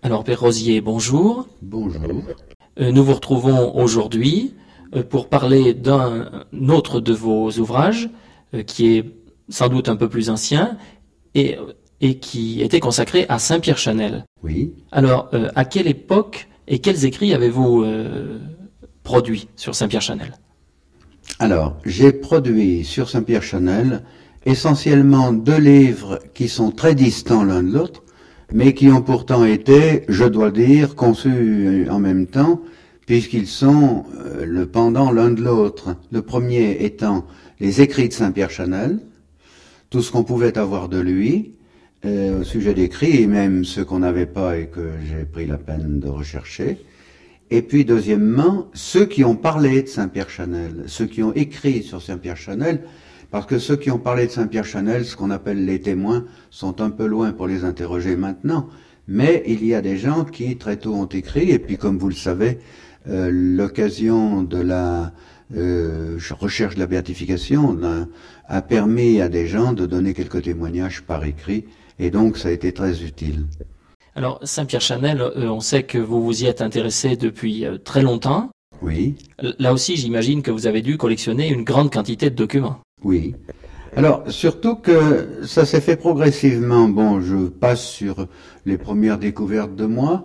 Alors, Père Rosier, bonjour. Bonjour. Nous vous retrouvons aujourd'hui pour parler d'un autre de vos ouvrages qui est sans doute un peu plus ancien et qui était consacré à Saint-Pierre Chanel. Oui. Alors, à quelle époque et quels écrits avez-vous produits sur Saint-Pierre Chanel? Alors, j'ai produit sur Saint-Pierre Chanel essentiellement deux livres qui sont très distants l'un de l'autre, mais qui ont pourtant été, je dois dire, conçus en même temps, puisqu'ils sont le pendant l'un de l'autre. Le premier étant les écrits de Saint-Pierre Chanel, tout ce qu'on pouvait avoir de lui, au sujet d'écrits, et même ceux qu'on n'avait pas et que j'ai pris la peine de rechercher. Et puis, deuxièmement, ceux qui ont parlé de Saint-Pierre Chanel, ceux qui ont écrit sur Saint-Pierre Chanel, parce que ceux qui ont parlé de Saint-Pierre Chanel, ce qu'on appelle les témoins, sont un peu loin pour les interroger maintenant, mais il y a des gens qui très tôt ont écrit, et puis comme vous le savez, l'occasion de la recherche de la béatification a permis à des gens de donner quelques témoignages par écrit, et donc ça a été très utile. Alors, Saint-Pierre Chanel, on sait que vous vous y êtes intéressé depuis très longtemps. Oui. Là aussi, j'imagine que vous avez dû collectionner une grande quantité de documents. Oui. Alors, surtout que ça s'est fait progressivement. Bon, je passe sur les premières découvertes de moi.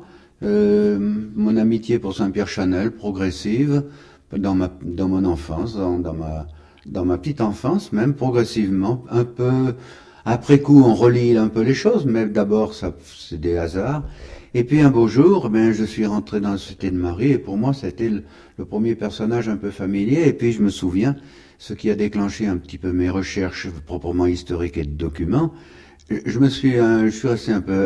Mon amitié pour Saint-Pierre Chanel, progressive, dans mon enfance, dans ma petite enfance, même progressivement, un peu. Après coup, on relit un peu les choses, mais d'abord, ça, c'est des hasards. Et puis un beau jour, je suis rentré dans la Cité de Marie, et pour moi, c'était le premier personnage un peu familier. Et puis je me souviens, ce qui a déclenché un petit peu mes recherches proprement historiques et de documents, je suis resté un peu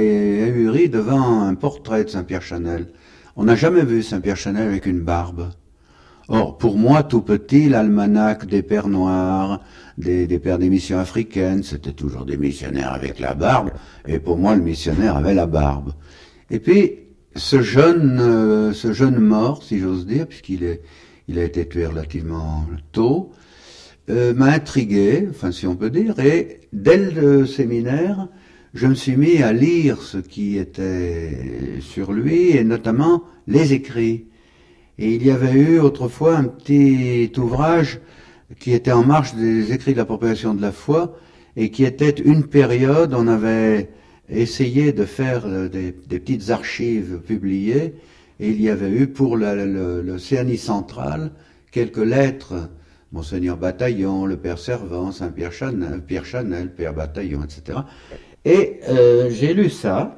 ahuri devant un portrait de Saint-Pierre Chanel. On n'a jamais vu Saint-Pierre Chanel avec une barbe. Or, pour moi, tout petit, l'almanach des pères noirs, des pères des missions africaines, c'était toujours des missionnaires avec la barbe, et pour moi, le missionnaire avait la barbe. Et puis, ce jeune mort, si j'ose dire, il a été tué relativement tôt, m'a intrigué, enfin si on peut dire, et dès le séminaire, je me suis mis à lire ce qui était sur lui, et notamment les écrits. Et il y avait eu autrefois un petit ouvrage qui était en marge des écrits de la propagation de la foi et qui était une période, on avait essayé de faire des petites archives publiées et il y avait eu pour l'Océanie centrale quelques lettres, Monseigneur Bataillon, le Père Servant, Saint-Pierre Chanel, Pierre Chanel, Père Bataillon, etc. Et j'ai lu ça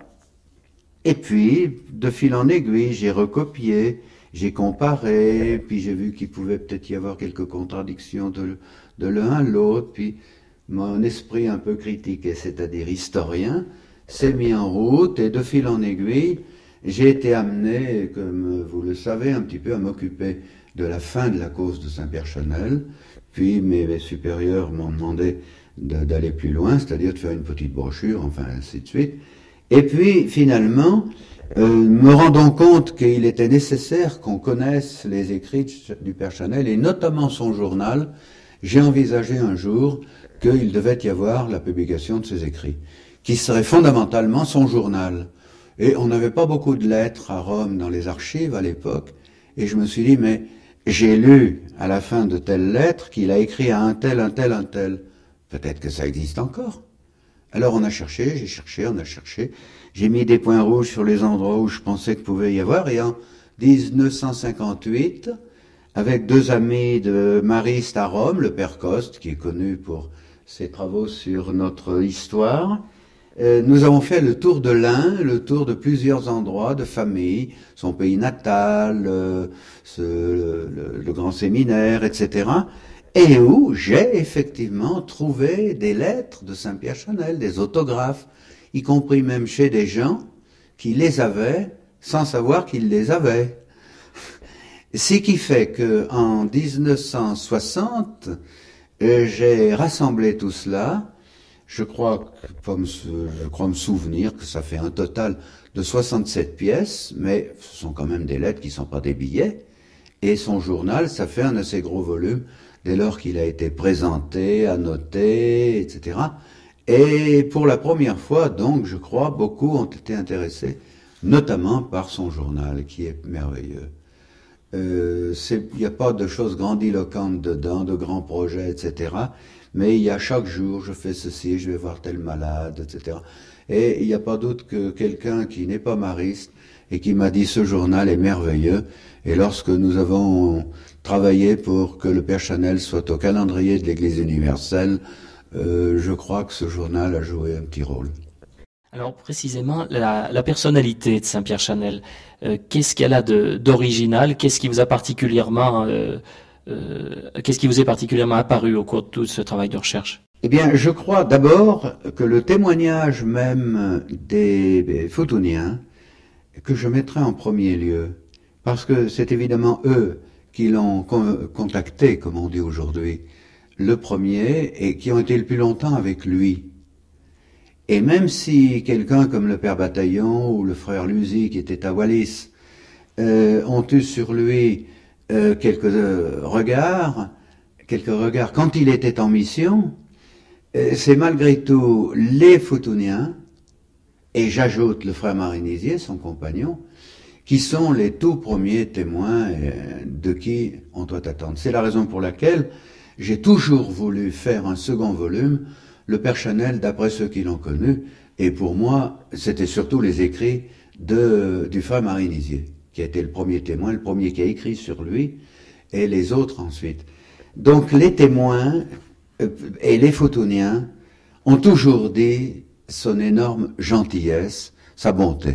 et puis de fil en aiguille j'ai recopié. J'ai comparé, puis j'ai vu qu'il pouvait peut-être y avoir quelques contradictions de l'un à l'autre, puis mon esprit un peu critique, c'est-à-dire historien, s'est mis en route, et de fil en aiguille, j'ai été amené, comme vous le savez, un petit peu à m'occuper de la fin de la cause de Saint-Pierre Chanel, puis mes supérieurs m'ont demandé d'aller plus loin, c'est-à-dire de faire une petite brochure, enfin ainsi de suite. Et puis, finalement, me rendant compte qu'il était nécessaire qu'on connaisse les écrits du Père Chanel, et notamment son journal, j'ai envisagé un jour qu'il devait y avoir la publication de ses écrits, qui serait fondamentalement son journal. Et on n'avait pas beaucoup de lettres à Rome dans les archives à l'époque, et je me suis dit, mais j'ai lu à la fin de telle lettre qu'il a écrit à un tel, un tel, un tel. Peut-être que ça existe encore. Alors on a cherché, on a cherché. J'ai mis des points rouges sur les endroits où je pensais qu'il pouvait y avoir. Et en 1958, avec deux amis de Mariste à Rome, le père Coste, qui est connu pour ses travaux sur notre histoire, nous avons fait le tour de l'Ain, le tour de plusieurs endroits de famille, son pays natal, le grand séminaire, etc., et où j'ai effectivement trouvé des lettres de Saint-Pierre Chanel, des autographes, y compris même chez des gens qui les avaient sans savoir qu'ils les avaient. Ce qui fait qu'en 1960, j'ai rassemblé tout cela. Je crois me souvenir que ça fait un total de 67 pièces, mais ce sont quand même des lettres qui ne sont pas des billets. Et son journal, ça fait un assez gros volume, dès lors qu'il a été présenté, annoté, etc. Et pour la première fois, donc, je crois, beaucoup ont été intéressés notamment par son journal qui est merveilleux. Il n'y a pas de choses grandiloquentes dedans, de grands projets, etc. Mais il y a chaque jour, je fais ceci, je vais voir tel malade, etc. Et il n'y a pas doute que quelqu'un qui n'est pas mariste et qui m'a dit ce journal est merveilleux. Et lorsque nous avons travaillé pour que le Père Chanel soit au calendrier de l'Église universelle, je crois que ce journal a joué un petit rôle. Alors précisément, la personnalité de Saint-Pierre Chanel, qu'est-ce qu'elle a d'original? Qu'est-ce qui vous a particulièrement, qu'est-ce qui vous est particulièrement apparu au cours de tout ce travail de recherche? Eh bien, je crois d'abord que le témoignage même des Futuniens, que je mettrai en premier lieu, parce que c'est évidemment eux qui l'ont contacté, comme on dit aujourd'hui, le premier, et qui ont été le plus longtemps avec lui. Et même si quelqu'un comme le Père Bataillon ou le Frère Luzy, qui était à Wallis, ont eu sur lui quelques regards quand il était en mission, c'est malgré tout les Futuniens, et j'ajoute le Frère Marinisier, son compagnon, qui sont les tout premiers témoins de qui on doit attendre. C'est la raison pour laquelle j'ai toujours voulu faire un second volume, le Père Chanel d'après ceux qui l'ont connu, et pour moi, c'était surtout les écrits du Frère Marinisier, qui a été le premier témoin, le premier qui a écrit sur lui, et les autres ensuite. Donc les témoins et les Futuniens ont toujours dit son énorme gentillesse, sa bonté.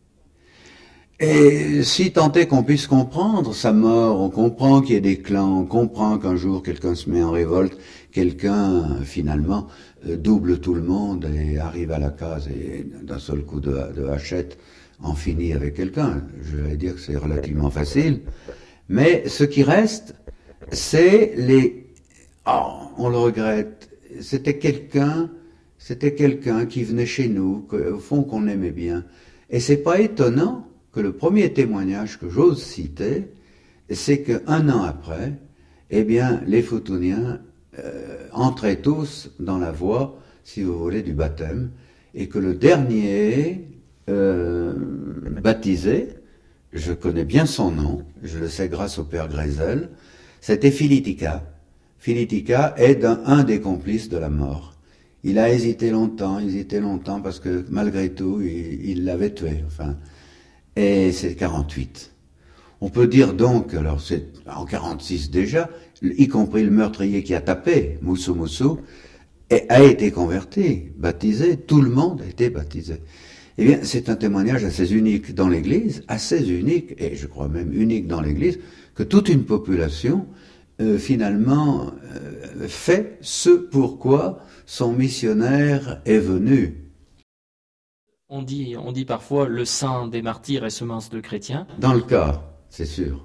Et si tant est qu'on puisse comprendre sa mort, on comprend qu'il y ait des clans, on comprend qu'un jour quelqu'un se met en révolte, quelqu'un finalement double tout le monde et arrive à la case et d'un seul coup de hachette en finit avec quelqu'un. Je vais dire que c'est relativement facile. Mais ce qui reste, c'est on le regrette, c'était quelqu'un qui venait chez nous, au fond qu'on aimait bien. Et c'est pas étonnant que le premier témoignage que j'ose citer, c'est qu'un an après, eh bien, les Futuniens entraient tous dans la voie, si vous voulez, du baptême, et que le dernier baptisé, je connais bien son nom, je le sais grâce au Père Grézel, c'était Filitica. Filitica est un des complices de la mort. Il a hésité longtemps, parce que malgré tout, il l'avait tué, enfin. Et c'est 48. On peut dire donc, alors c'est en 46 déjà, y compris le meurtrier qui a tapé, Moussou Moussou, a été converti, baptisé, tout le monde a été baptisé. Eh bien, c'est un témoignage assez unique dans l'Église, assez unique, et je crois même unique dans l'Église, que toute une population, finalement, fait ce pourquoi son missionnaire est venu. On dit parfois le sang des martyrs est semence de chrétiens. Dans le cas, c'est sûr.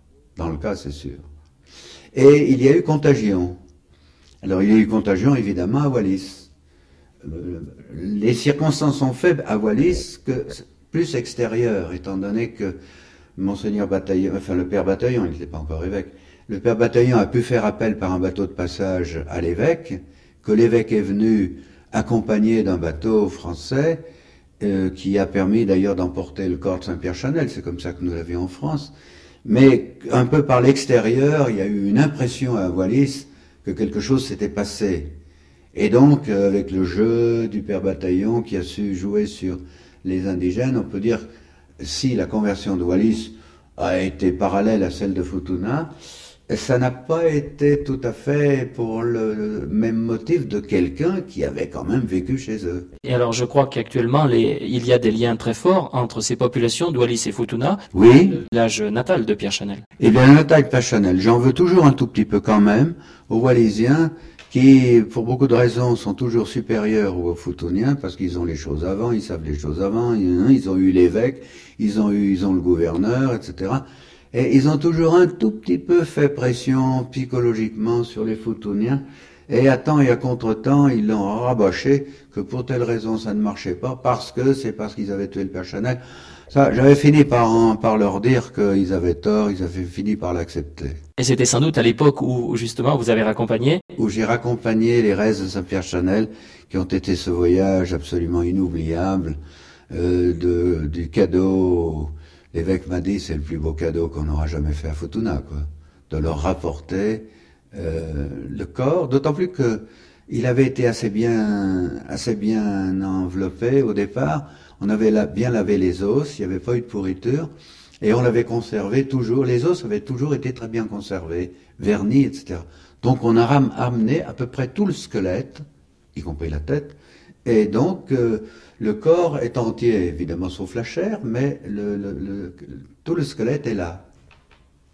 Et il y a eu contagion. Alors il y a eu contagion évidemment à Wallis. Les circonstances ont fait à Wallis que plus extérieures, étant donné que Monseigneur Bataillon, enfin le Père Bataillon, il n'était pas encore évêque, le Père Bataillon a pu faire appel par un bateau de passage à l'évêque, que l'évêque est venu accompagné d'un bateau français, qui a permis d'ailleurs d'emporter le corps de Saint-Pierre Chanel, c'est comme ça que nous l'avions en France. Mais un peu par l'extérieur, il y a eu une impression à Wallis que quelque chose s'était passé. Et donc, avec le jeu du Père Bataillon qui a su jouer sur les indigènes, on peut dire, si la conversion de Wallis a été parallèle à celle de Futuna, ça n'a pas été tout à fait pour le même motif de quelqu'un qui avait quand même vécu chez eux. Et alors je crois qu'actuellement il y a des liens très forts entre ces populations d'Wallis et Futuna, oui, l'âge natal de Pierre Chanel. Eh bien, le natal de Pierre Chanel, j'en veux toujours un tout petit peu quand même aux Wallisiens qui, pour beaucoup de raisons, sont toujours supérieurs aux Futuniens parce qu'ils ont les choses avant, ils savent les choses avant, ils ont eu l'évêque, ils ont le gouverneur, etc. Et ils ont toujours un tout petit peu fait pression psychologiquement sur les Futuniens, et à temps et à contre-temps, ils l'ont rabâché que pour telle raison ça ne marchait pas, parce qu'ils avaient tué le Père Chanel. Ça, j'avais fini par leur dire qu'ils avaient tort, ils avaient fini par l'accepter. Et c'était sans doute à l'époque où justement vous avez raccompagné? Où j'ai raccompagné les restes de Saint-Pierre Chanel, qui ont été ce voyage absolument inoubliable, du cadeau. L'évêque m'a dit c'est le plus beau cadeau qu'on aura jamais fait à Futuna, quoi, de leur rapporter le corps, d'autant plus que il avait été assez bien enveloppé au départ. On avait bien lavé les os, il n'y avait pas eu de pourriture, et on l'avait conservé toujours. Les os avaient toujours été très bien conservés, vernis, etc. Donc on a amené à peu près tout le squelette, y compris la tête, et donc le corps est entier, évidemment sauf la chair, mais tout le squelette est là.